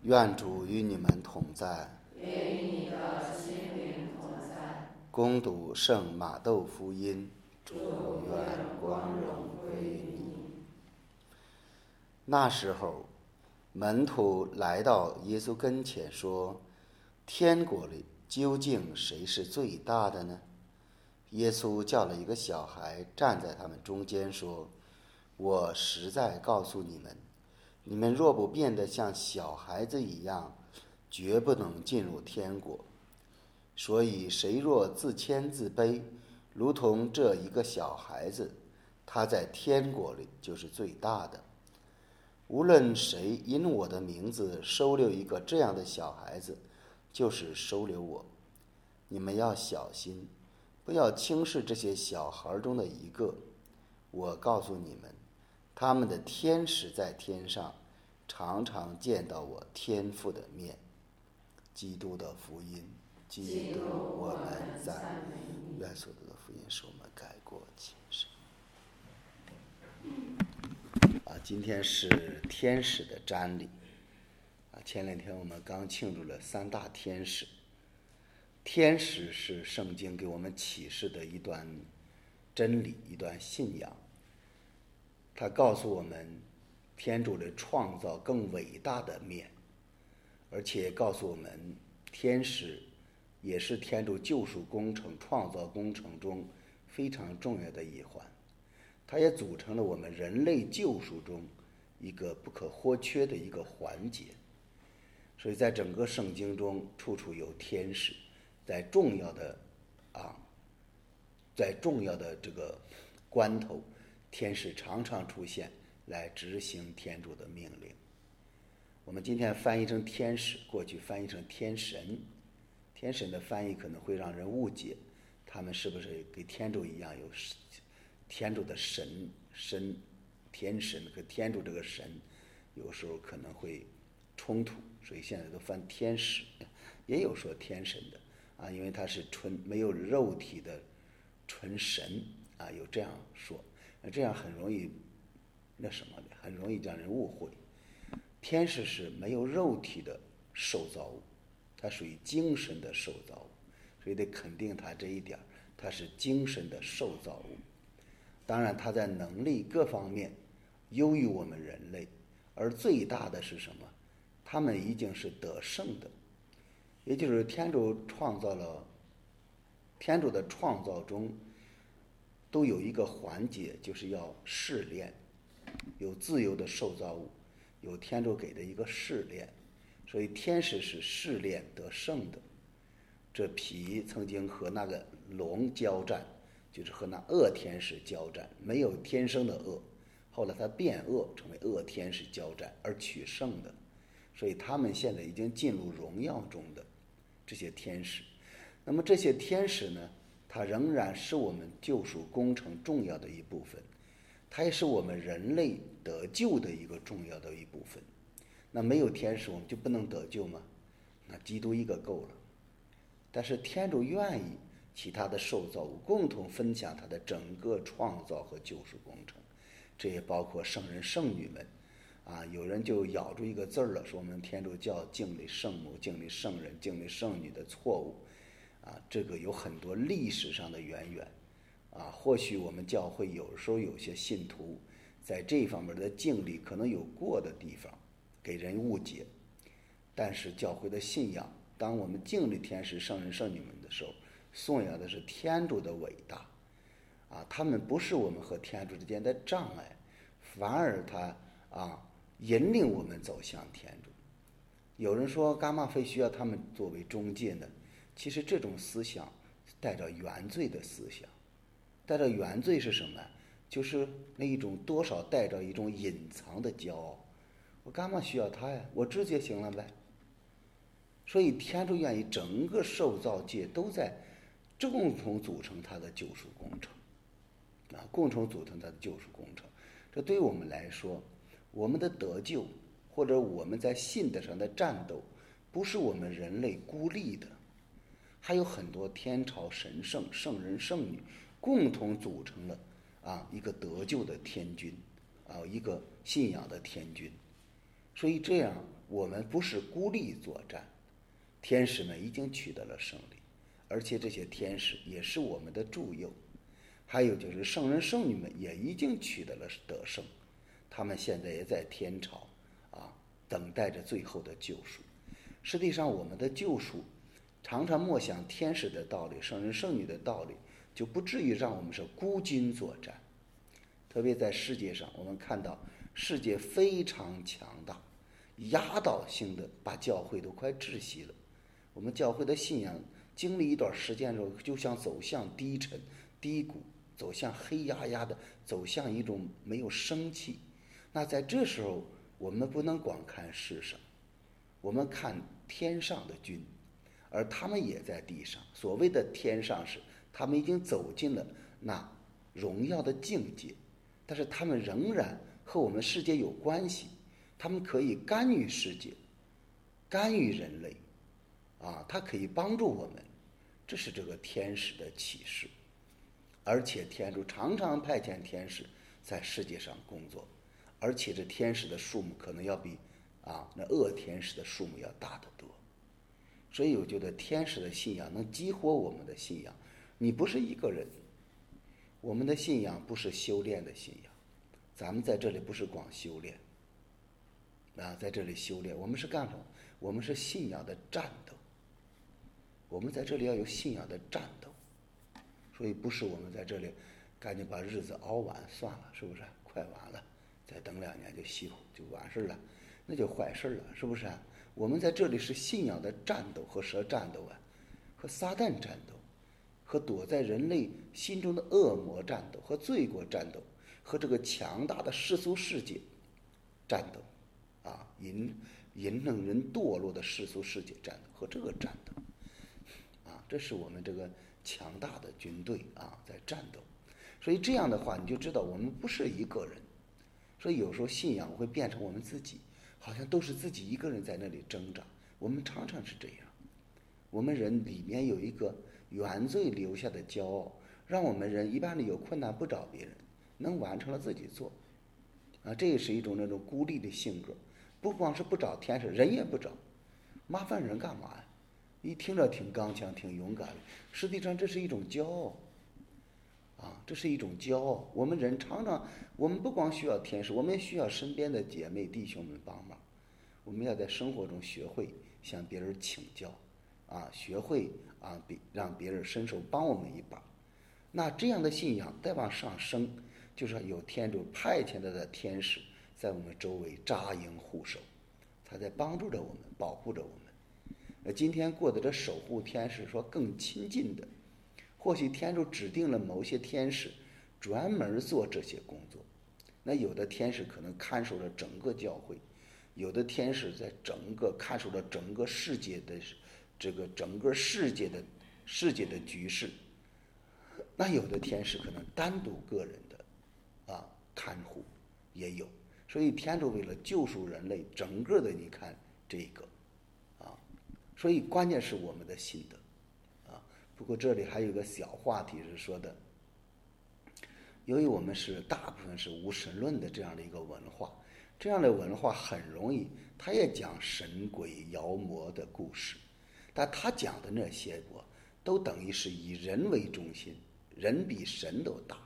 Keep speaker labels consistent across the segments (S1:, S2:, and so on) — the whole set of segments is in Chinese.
S1: 愿主与你们同在。
S2: 也与你的心灵同在。
S1: 恭读圣马窦福音。主愿光荣归于你。那时候，门徒来到耶稣跟前说：“天国里究竟谁是最大的呢？”耶稣叫了一个小孩站在他们中间说：“我实在告诉你们，你们若不变得像小孩子一样，绝不能进入天国。所以谁若自谦自卑，如同这一个小孩子，他在天国里就是最大的。无论谁因我的名字收留一个这样的小孩子，就是收留我。你们要小心，不要轻视这些小孩中的一个。我告诉你们，他们的天使在天上，常常见到我天父的面。”基督的福音。基督，我们赞美你。愿所读的福音使我们改过轻生。今天是天使的瞻礼。前两天我们刚庆祝了三大天使。天使是圣经给我们启示的一段真理，一段信仰。它告诉我们天主的创造更伟大的面，而且告诉我们天使也是天主救赎工程、创造工程中非常重要的一环，它也组成了我们人类救赎中一个不可或缺的一个环节。所以在整个圣经中，处处有天使，在重要的这个关头，天使常常出现来执行天主的命令。我们今天翻译成天使，过去翻译成天神。天神的翻译可能会让人误解，他们是不是跟天主一样有天主的天神和天主这个神有时候可能会冲突，所以现在都翻天使。也有说天神的因为他是没有肉体的纯神有这样说，这样很容易很容易让人误会。天使是没有肉体的受造物，它属于精神的受造物，所以得肯定它这一点，它是精神的受造物。当然它在能力各方面优于我们人类，而最大的是什么？他们已经是得胜的，也就是天主的创造中都有一个环节，就是要试炼，有自由的受造物，有天主给的一个试炼。所以天使是试炼得胜的。这皮曾经和那个龙交战，就是和那恶天使交战，没有天生的恶，后来他变恶成为恶天使交战而取胜的。所以他们现在已经进入荣耀中的这些天使。那么这些天使呢，它仍然是我们救赎工程重要的一部分，它也是我们人类得救的一个重要的一部分。那没有天使我们就不能得救吗？那基督一个够了。但是天主愿意其他的受造物共同分享他的整个创造和救赎工程，这也包括圣人圣女们有人就咬住一个字了，说我们天主教敬礼圣母、敬礼圣人、敬礼圣女的错误这个有很多历史上的渊源或许我们教会有时候有些信徒在这方面的敬礼可能有过的地方，给人误解。但是教会的信仰，当我们敬礼天使、圣人圣女们的时候，颂扬的是天主的伟大他们不是我们和天主之间的障碍，反而他引领我们走向天主。有人说干嘛非需要他们作为中介呢？其实这种思想带着原罪的思想。带着原罪是什么？就是那一种多少带着一种隐藏的骄傲，我干嘛需要他呀？我直接行了呗。所以天主愿意整个受造界都在共同组成他的救赎工程共同组成他的救赎工程。这对于我们来说，我们的得救或者我们在信德上的战斗，不是我们人类孤立的，还有很多天朝神圣、圣人圣女共同组成了一个得救的天军一个信仰的天军。所以这样我们不是孤立作战，天使们已经取得了胜利，而且这些天使也是我们的助佑。还有就是圣人圣女们也已经取得了得胜，他们现在也在天朝等待着最后的救赎。实际上我们的救赎常常默想天使的道理，圣人圣女的道理，就不至于让我们是孤军作战。特别在世界上，我们看到世界非常强大，压倒性的把教会都快窒息了。我们教会的信仰经历一段时间之后，就像走向低沉低谷，走向黑压压的，走向一种没有生气。那在这时候，我们不能光看世上，我们看天上的军，而他们也在地上。所谓的天上是他们已经走进了那荣耀的境界，但是他们仍然和我们世界有关系，他们可以干预世界，干预人类他可以帮助我们。这是这个天使的启示。而且天主常常派遣天使在世界上工作，而且这天使的数目可能要比那恶天使的数目要大得多。所以我觉得天使的信仰能激活我们的信仰。你不是一个人，我们的信仰不是修炼的信仰，咱们在这里不是光修炼在这里修炼，我们是干什么？我们是信仰的战斗，我们在这里要有信仰的战斗。所以不是我们在这里赶紧把日子熬完算了，是不是？快完了，再等2年就完事了，那就坏事了，是不是？我们在这里是信仰的战斗，和蛇战斗和撒旦战斗，和躲在人类心中的恶魔战斗，和罪过战斗，和这个强大的世俗世界战斗引领人堕落的世俗世界战斗，和这个战斗这是我们这个强大的军队在战斗。所以这样的话，你就知道我们不是一个人。所以有时候信仰会变成我们自己，好像都是自己一个人在那里挣扎。我们常常是这样，我们人里面有一个原罪留下的骄傲，让我们人一般的有困难不找别人，能完成了自己做这也是一种那种孤立的性格。不光是不找天使，人也不找，麻烦人干嘛呀？一听着挺刚强挺勇敢的，实际上这是一种骄傲这是一种骄傲。我们人常常，我们不光需要天使，我们也需要身边的姐妹弟兄们帮忙。我们要在生活中学会向别人请教学会让别人伸手帮我们一把。那这样的信仰再往上升，就是有天主派遣的天使在我们周围扎营护守，他在帮助着我们，保护着我们。今天过的这守护天使说更亲近的，或许天主指定了某些天使专门做这些工作。那有的天使可能看守着整个教会，有的天使在整个看守着整个世界的世界的局势。那有的天使可能单独个人的看护也有。所以天主为了救赎人类，整个的你看这个所以关键是我们的心得不过这里还有一个小话题是说的，由于我们是大部分是无神论的这样的一个文化，这样的文化很容易，他也讲神鬼妖魔的故事，但他讲的那些都等于是以人为中心，人比神都大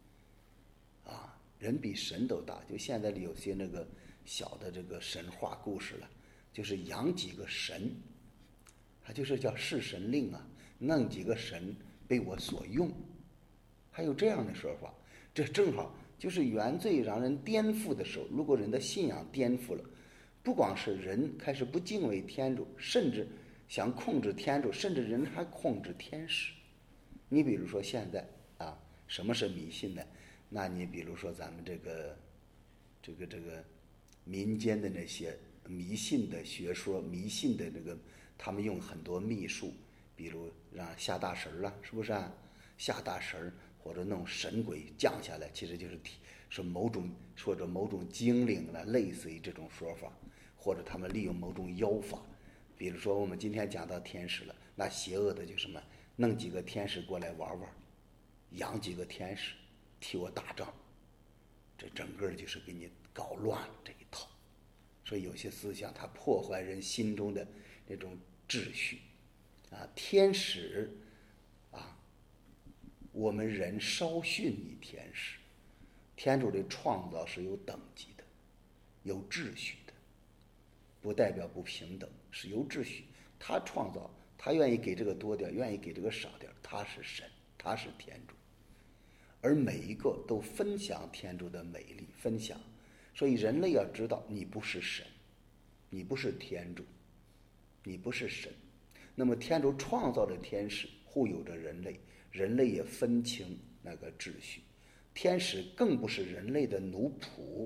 S1: 人比神都大。就现在里有些那个小的这个神话故事了，就是养几个神，他就是叫弑神令弄几个神被我所用，还有这样的说法。这正好就是原罪让人颠覆的时候，如果人的信仰颠覆了，不光是人开始不敬畏天主，甚至想控制天主，甚至人还控制天使。你比如说现在什么是迷信呢？那你比如说咱们这个民间的那些迷信的学说，迷信的他们用很多秘术，比如让下大神了，是不是下大神或者弄神鬼降下来，其实就是某种精灵了，类似于这种说法。或者他们利用某种妖法，比如说我们今天讲到天使了，那邪恶的就什么，弄几个天使过来玩玩，养几个天使替我打仗，这整个就是给你搞乱了这一套。 所以有些思想它破坏人心中的那种秩序啊。天使啊，我们人稍逊于天使。天主的创造是有等级的，有秩序的，不代表不平等，是有秩序。他创造，他愿意给这个多点，愿意给这个少点，他是神，他是天主，而每一个都分享天主的美丽，分享。所以人类要知道，你不是神，你不是天主，你不是神。那么天主创造的天使护佑着人类，人类也分清那个秩序。天使更不是人类的奴仆，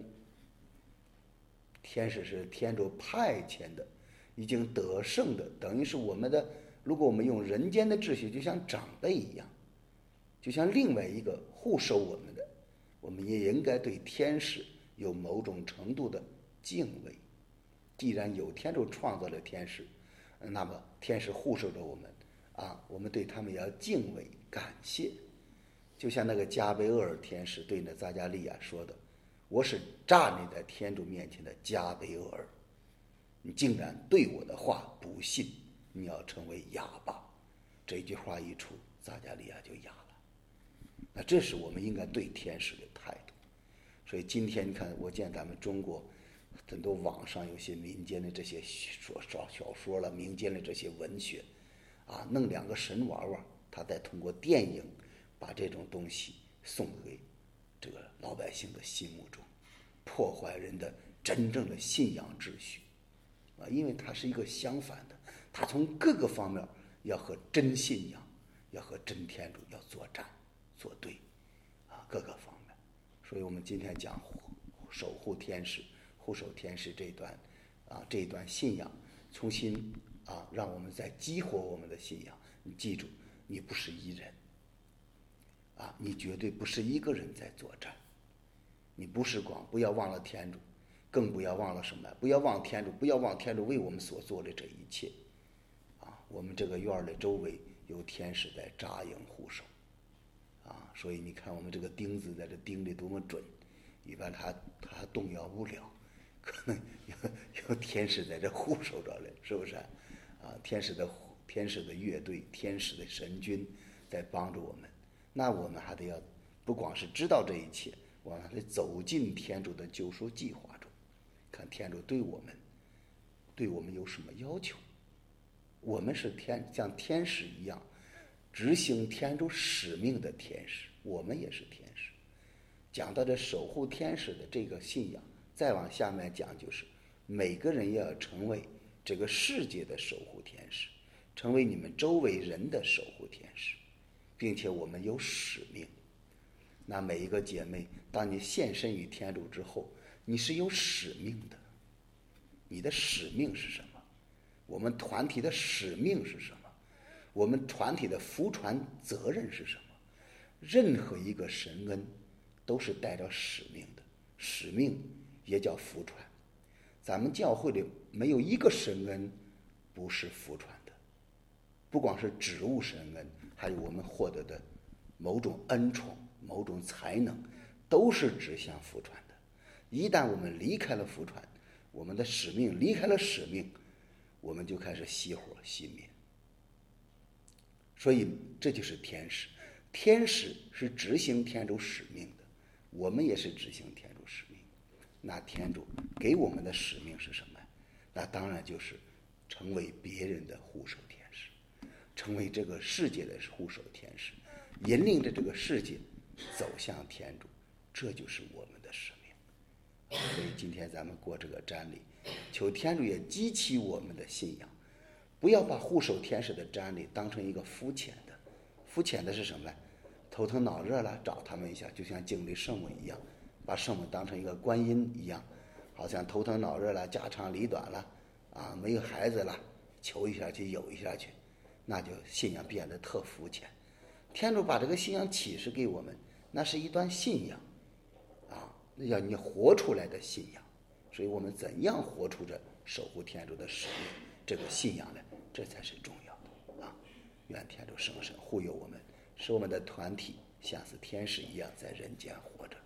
S1: 天使是天主派遣的，已经得胜的，等于是我们的。如果我们用人间的秩序，就像长辈一样，就像另外一个护守我们的，我们也应该对天使有某种程度的敬畏。既然有天主创造的天使，那么天使护守着我们啊，我们对他们也要敬畏感谢。就像那个加贝厄尔天使对那撒加利亚说的：“我是站立在天主面前的加贝厄尔，你竟然对我的话不信，你要成为哑巴。”这句话一出，撒加利亚就哑了。那这是我们应该对天使的态度。所以今天你看，我见咱们中国很多网上有些民间的这些小说了，民间的这些文学啊，弄两个神娃娃，他再通过电影把这种东西送给这个老百姓的心目中，破坏人的真正的信仰秩序啊！因为它是一个相反的，它从各个方面要和真信仰，要和真天主要作战作对啊，各个方面。所以我们今天讲守护天使、护守天使这一段信仰，重新让我们再激活我们的信仰。你记住，你不是一人。你绝对不是一个人在作战，你不要忘了天主，更不要忘了什么？不要忘天主，不要忘天主为我们所做的这一切。我们这个院的周围有天使在扎营护守，所以你看我们这个钉子在这钉的多么准，一般它动摇不了，可能有天使在这护守着嘞，是不是？天使的乐队，天使的神军在帮助我们。那我们还得要不光是知道这一切，我们还得走进天主的救赎计划中，看天主对我们有什么要求。我们是像天使一样执行天主使命的天使，我们也是天使。讲到这守护天使的这个信仰，再往下面讲，就是每个人要成为这个世界的守护天使，成为你们周围人的守护天使，并且我们有使命。那每一个姐妹，当你献身于天主之后，你是有使命的。你的使命是什么？我们团体的使命是什么？我们团体的福传责任是什么？任何一个神恩都是带着使命的，使命也叫福传。咱们教会里没有一个神恩不是福传的，不光是职务神恩，还有我们获得的某种恩宠、某种才能，都是指向福传的。一旦我们离开了福传，我们的使命离开了使命，我们就开始熄火熄灭。所以这就是天使，天使是执行天主使命的，我们也是执行天主使命。那天主给我们的使命是什么？那当然就是成为别人的护守天使，成为这个世界的护守天使，引领着这个世界走向天主，这就是我们的使命。所以今天咱们过这个瞻礼，求天主也激起我们的信仰，不要把护守天使的瞻礼当成一个肤浅的。肤浅的是什么呢？头疼脑热了找他们一下，就像经历圣母一样，把圣母当成一个观音一样，好像头疼脑热了，家长里短了没有孩子了，求一下去有一下去，那就信仰变得特肤浅。天主把这个信仰启示给我们，那是一段信仰那要你活出来的信仰。所以我们怎样活出这守护天主的使命，这个信仰呢，这才是重要的愿天主圣神护佑我们，使我们的团体像是天使一样在人间活着。